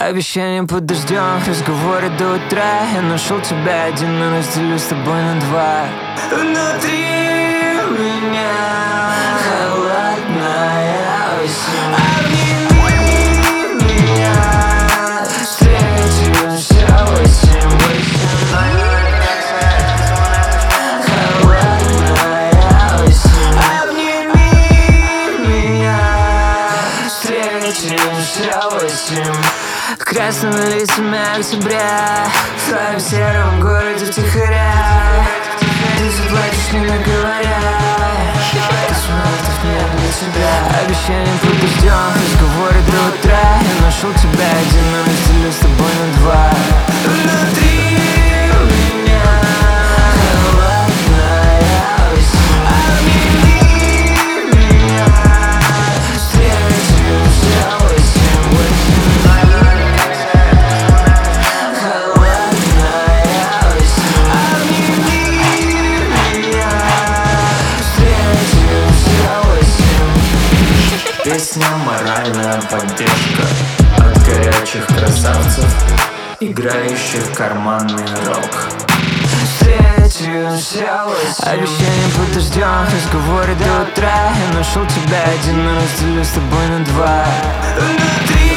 Обещания под дождем, разговоры до утра. Я нашел тебя один, но разделю с тобой на два. Внутри меня холодная осень. Обними меня, встретимся в 8. Холодная осень. Обними меня, встретимся в 8. Красными лицами октября, в своем сером городе втихаря. Ты заплатишь, не наговоря. Космонавтов нет для тебя. Обещания под дождем, разговоры до утра. Я нашел тебя один, но разделю с тобой на два. Внутри меня холодная осень. Обними меня, встретимся в 8. Песня «Моральная поддержка» от горячих красавцев, играющих карманный рок. Встретимся в 8. Обещания под дождем, разговоры до утра. Я нашел тебя один, но разделю с тобой на два. Внутри